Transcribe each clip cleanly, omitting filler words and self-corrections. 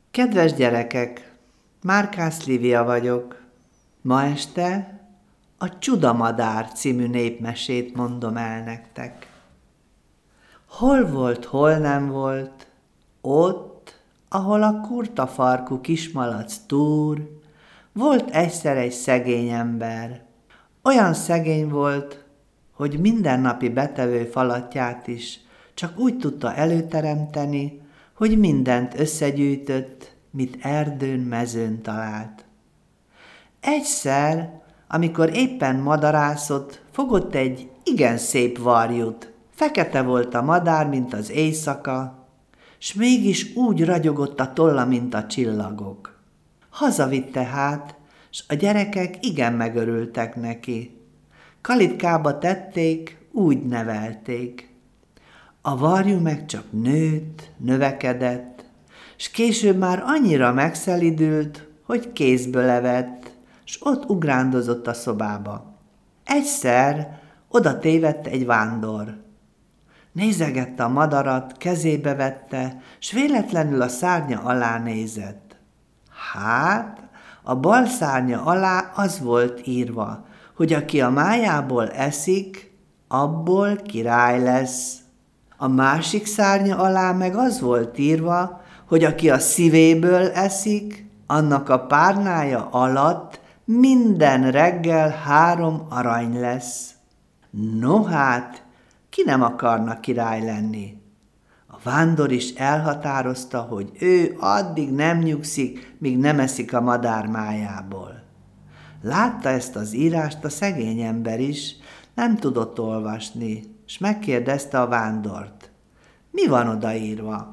Kedves gyerekek, Márkász Lívia vagyok. Ma este a Csudamadár című népmesét mondom el nektek. Hol volt, hol nem volt, ott, ahol a kurtafarkú kismalac túr, volt egyszer egy szegény ember. Olyan szegény volt, hogy mindennapi betevő falatját is csak úgy tudta előteremteni, hogy mindent összegyűjtött, mit erdőn, mezőn talált. Egyszer, amikor éppen madarászott, fogott egy igen szép varjút. Fekete volt a madár, mint az éjszaka, s mégis úgy ragyogott a tolla, mint a csillagok. Hazavitte hát, s a gyerekek igen megörültek neki. Kalitkába tették, úgy nevelték. A varjú meg csak nőtt, növekedett, s később már annyira megszelidült, hogy kézből evett, s ott ugrándozott a szobába. Egyszer oda tévedt egy vándor. Nézegette a madarat, kezébe vette, s véletlenül a szárnya alá nézett. Hát, a bal szárnya alá az volt írva, hogy aki a májából eszik, abból király lesz. A másik szárnya alá meg az volt írva, hogy aki a szívéből eszik, annak a párnája alatt minden reggel 3 arany lesz. No hát, ki nem akarna király lenni? A vándor is elhatározta, hogy ő addig nem nyugszik, míg nem eszik a madár májából. Látta ezt az írást a szegény ember is, nem tudott olvasni, s megkérdezte a vándort. Mi van odaírva?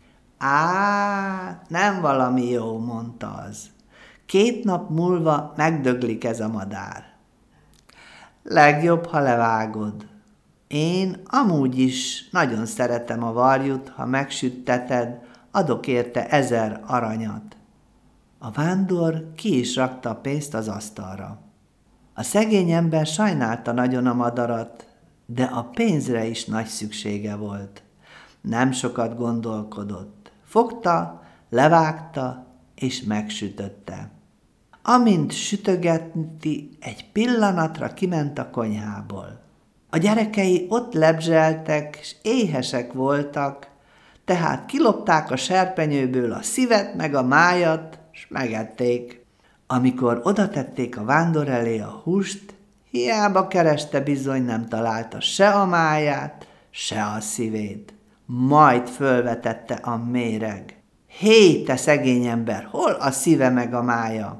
Á, nem valami jó, mondta az. 2 nap múlva megdöglik ez a madár. Legjobb, ha levágod. Én amúgy is nagyon szeretem a varjút, ha megsütteted, adok érte 1000 aranyat. A vándor ki is rakta a pénzt az asztalra. A szegény ember sajnálta nagyon a madarat, de a pénzre is nagy szüksége volt. Nem sokat gondolkodott. Fogta, levágta és megsütötte. Amint sütögeti, egy pillanatra kiment a konyhából. A gyerekei ott lebzseltek, s éhesek voltak, tehát kilopták a serpenyőből a szívet meg a májat, s megették. Amikor odatették a vándor elé a húst, hiába kereste, bizony nem találta se a máját, se a szívét. Majd fölvetette a méreg. Hé, te szegény ember, hol a szíve meg a mája?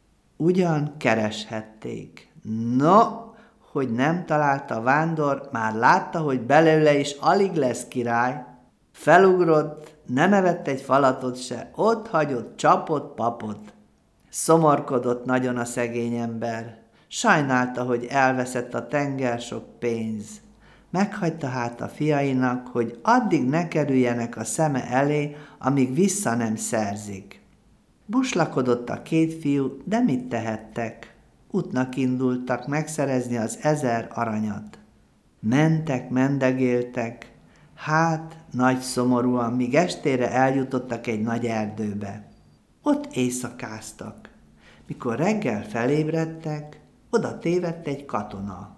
Ugyan kereshették. No, hogy nem találta a vándor, már látta, hogy belőle is alig lesz király. Felugrott, nem evett egy falatot se, ott hagyott csapot, papot. Szomorkodott nagyon a szegény ember. Sajnálta, hogy elveszett a tenger sok pénz. Meghagyta hát a fiainak, hogy addig ne kerüljenek a szeme elé, amíg vissza nem szerzik. Buslakodott a 2 fiú, de mit tehettek? Útnak indultak megszerezni az 1000 aranyat. Mentek, mendegéltek, hát nagy szomorúan, míg estére eljutottak egy nagy erdőbe. Ott éjszakáztak. Mikor reggel felébredtek, oda tévedt egy katona.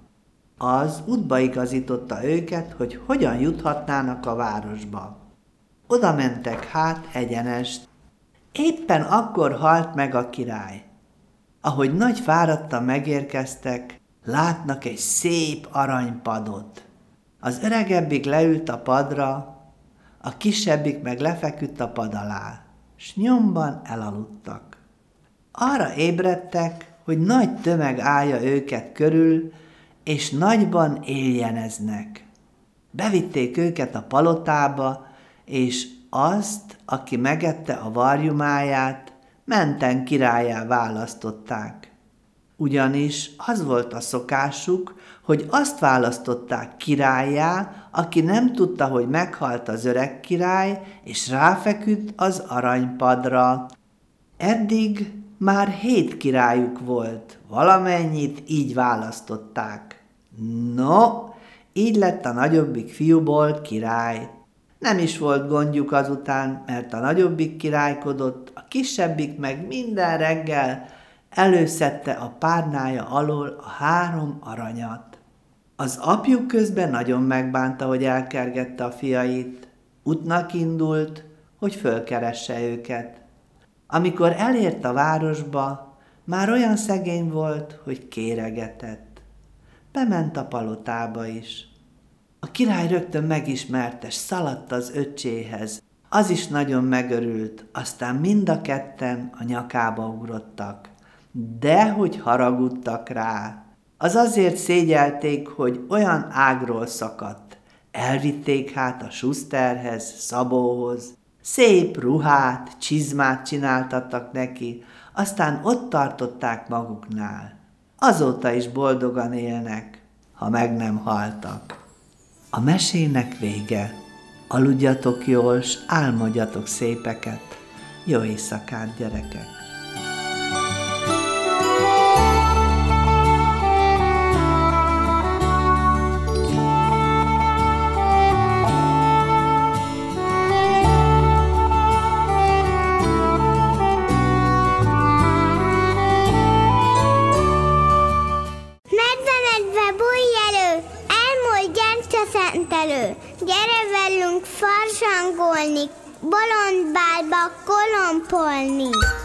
Az útba igazította őket, hogy hogyan juthatnának a városba. Oda mentek hát egyenest. Éppen akkor halt meg a király. Ahogy nagy fáradtan megérkeztek, látnak egy szép aranypadot. Az öregebbik leült a padra, a kisebbik meg lefeküdt a pad alá, s nyomban elaludtak. Arra ébredtek, hogy nagy tömeg állja őket körül, és nagyban éljeneznek. Bevitték őket a palotába, és azt, aki megette a varjumáját, menten királlyá választották. Ugyanis az volt a szokásuk, hogy azt választották királlyá, aki nem tudta, hogy meghalt az öreg király, és ráfeküdt az aranypadra. Eddig már 7 királyuk volt, valamennyit így választották. No, így lett a nagyobbik fiúból király. Nem is volt gondjuk azután, mert a nagyobbik királykodott, a kisebbik meg minden reggel előszedte a párnája alól a 3 aranyat. Az apjuk közben nagyon megbánta, hogy elkergette a fiait. Útnak indult, hogy fölkeresse őket. Amikor elért a városba, már olyan szegény volt, hogy kéregetett. Bement a palotába is. A király rögtön megismerte, s szaladt az öccséhez. Az is nagyon megörült, aztán mind a ketten a nyakába ugrottak. Dehogy haragudtak rá. Az azért szégyelték, hogy olyan ágról szakadt. Elvitték hát a Schusterhez, Szabóhoz. Szép ruhát, csizmát csináltattak neki, aztán ott tartották maguknál. Azóta is boldogan élnek, ha meg nem haltak. A mesének vége. Aludjatok jól, s álmodjatok szépeket. Jó éjszakát, gyerekek! Gyere velünk farsangolni, bolondbálba kolompolni.